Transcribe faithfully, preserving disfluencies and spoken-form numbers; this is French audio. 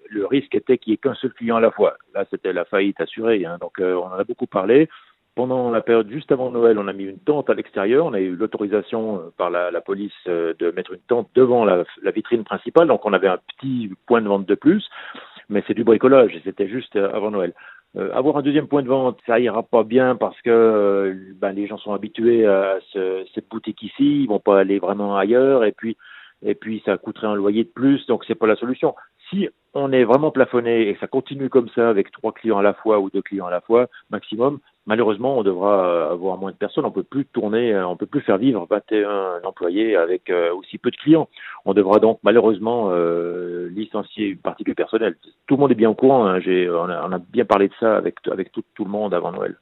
le risque était qu'il n'y ait qu'un seul client à la fois. Là, c'était la faillite assurée, hein. Donc, euh, on en a beaucoup parlé. Pendant la période juste avant Noël, on a mis une tente à l'extérieur. On a eu l'autorisation euh, par la, la police euh, de mettre une tente devant la, la vitrine principale. Donc, on avait un petit point de vente de plus. Mais c'est du bricolage et c'était juste euh, avant Noël. Euh, avoir un deuxième point de vente, ça ira pas bien parce que euh, ben, les gens sont habitués à ce, cette boutique ici, ils vont pas aller vraiment ailleurs et puis et puis ça coûterait un loyer de plus, donc c'est pas la solution. Si on est vraiment plafonné et que ça continue comme ça avec trois clients à la fois ou deux clients à la fois maximum, malheureusement on devra avoir moins de personnes, on peut plus tourner, on peut plus faire vivre vingt et un employés avec euh, aussi peu de clients. On devra donc malheureusement euh, licencier une partie du personnel. Tout le monde est bien au courant, hein. J'ai, on, a, on a bien parlé de ça avec avec tout, tout le monde avant Noël.